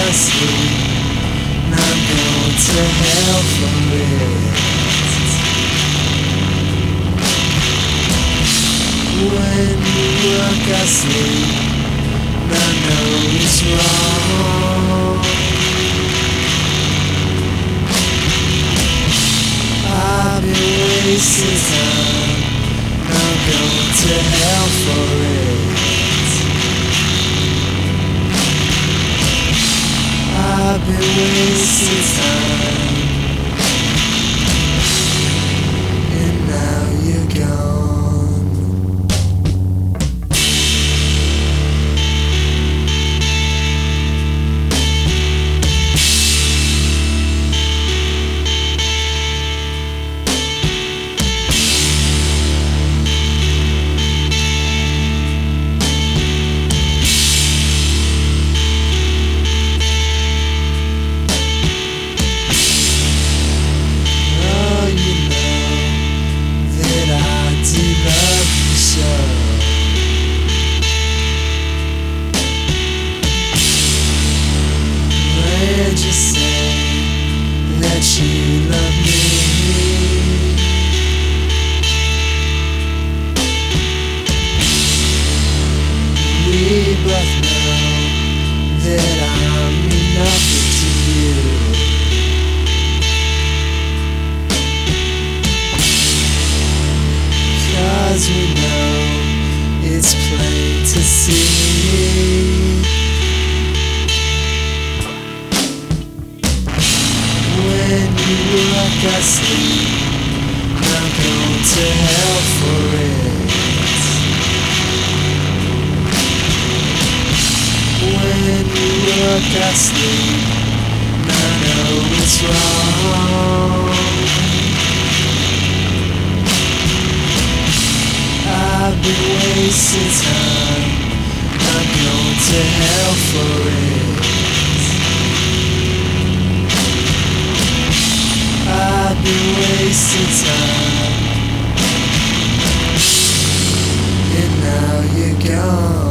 asleep, and I'm going to hell for it. When you work, I sleep, and I know it's wrong. I've been wasting time, and I'm going to hell for it. I've been wasting time, and now you're gone. Just say that you love me. We both know that I mean nothing to you. 'Cause we know it's plain to see. When you work, I sleep, I'm going to hell for it. When you work, I sleep, I know it's wrong. I've been wasting time, I'm going to hell for it. I've been wasting time, and now you're gone.